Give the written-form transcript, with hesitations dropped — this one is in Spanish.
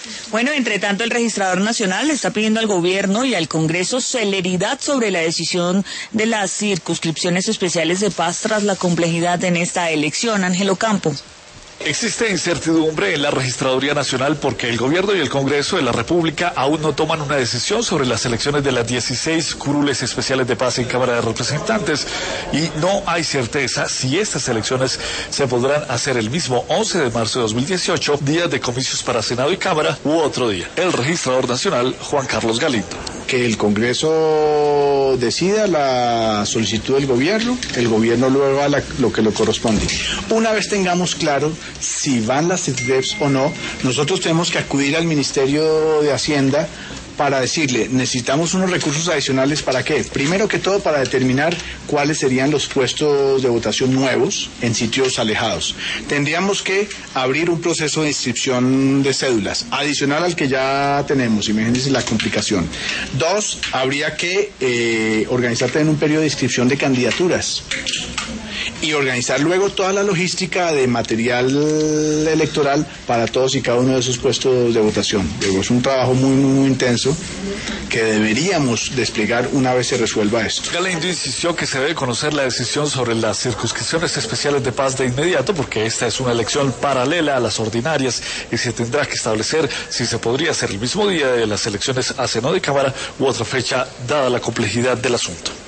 Bueno, entre tanto, el registrador nacional le está pidiendo al gobierno y al Congreso celeridad sobre la decisión de las circunscripciones especiales de paz tras la complejidad en esta elección. Ángelo Campo. Existe incertidumbre en la Registraduría Nacional porque el Gobierno y el Congreso de la República aún no toman una decisión sobre las elecciones de las 16 curules especiales de paz en Cámara de Representantes y no hay certeza si estas elecciones se podrán hacer el mismo 11 de marzo de 2018, días de comicios para Senado y Cámara, u otro día. El Registrador Nacional, Juan Carlos Galindo. Que el Congreso decida la solicitud del gobierno, el gobierno luego haga lo que le corresponde. Una vez tengamos claro si van las CISDEPs o no, nosotros tenemos que acudir al Ministerio de Hacienda para decirle, necesitamos unos recursos adicionales, ¿para qué? Primero que todo, para determinar cuáles serían los puestos de votación nuevos en sitios alejados. Tendríamos que abrir un proceso de inscripción de cédulas, adicional al que ya tenemos, imagínense la complicación. 2, habría que organizar también un periodo de inscripción de candidaturas y organizar luego toda la logística de material electoral para todos y cada uno de esos puestos de votación. Luego es un trabajo muy intenso que deberíamos desplegar una vez se resuelva esto. Galindo insistió que se debe conocer la decisión sobre las circunscripciones especiales de paz de inmediato porque esta es una elección paralela a las ordinarias y se tendrá que establecer si se podría hacer el mismo día de las elecciones a Senado y Cámara u otra fecha dada la complejidad del asunto.